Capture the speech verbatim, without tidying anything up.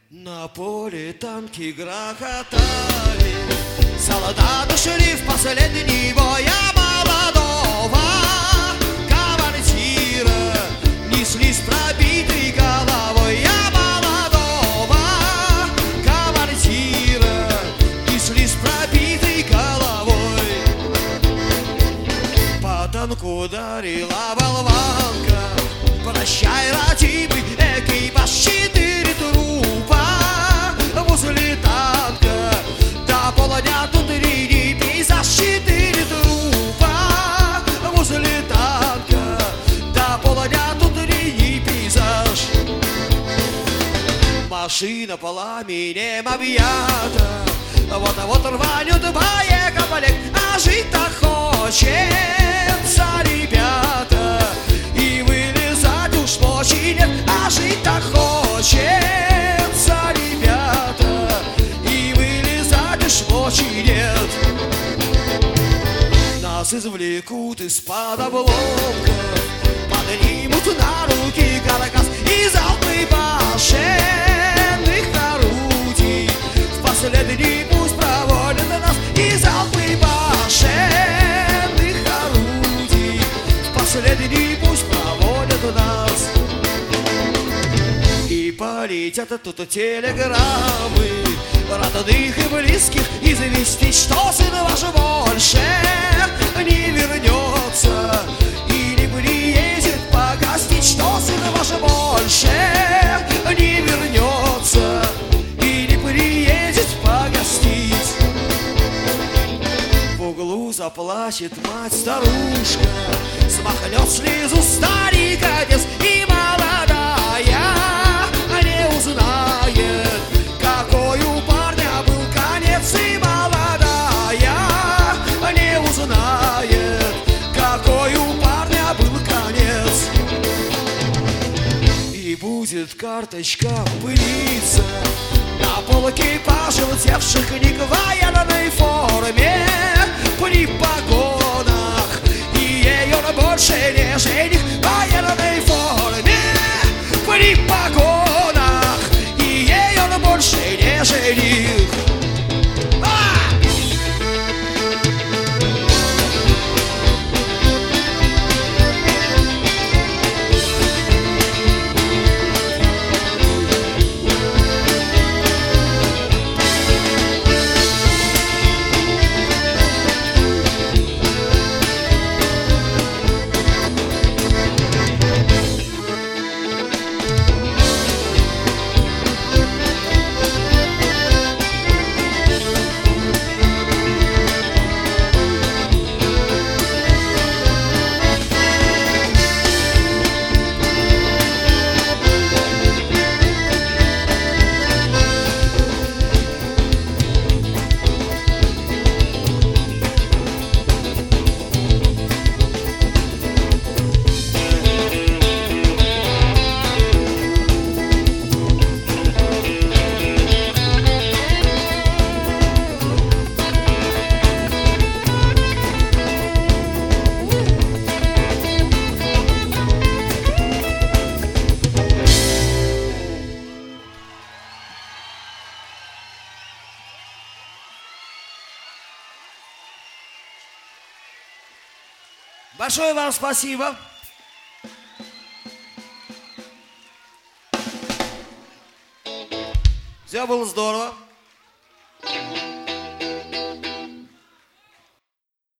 На поле танки грохотали, солдаты шли в последний бой, а молодого командира несли с пробитой головой, а молодого командира несли с пробитой головой. По танку ударила болванка, прощай, родимый экипаж, четыре трупа возле танка. До полдня тут линий пейзаж, четыре трупа возле танка. До полдня тут линий пейзаж. Машина пламенем объята, вот-вот рванет боекомплект, а жить-то хочется, ребята, и вылезать уж мочи нет, а жить-то хочется, ребята, и вылезать уж мочи нет. Нас извлекут из-под обломков, поднимут на руки каркас и залпы башенных орудий. В последний пусть проводят нас и залпы башенных орудий. В последний пусть проводят нас. И полетят оттуда телеграммы родных и близких известить, что сын ваш больше не вернется и не приедет погостить, что сын ваш больше не вернется и не приедет погостить. В углу заплачет мать-старушка, смахнет слезу старик отец, и молодая не узнает, какой у парня был конец, и молодая не узнает, какой у парня был конец. И будет карточка пылиться на полке пожелтевших книг в военной форме при погонах, и ее больше не жених в военной форме при погонах, и ее больше не жених. Большое вам спасибо. Все было здорово.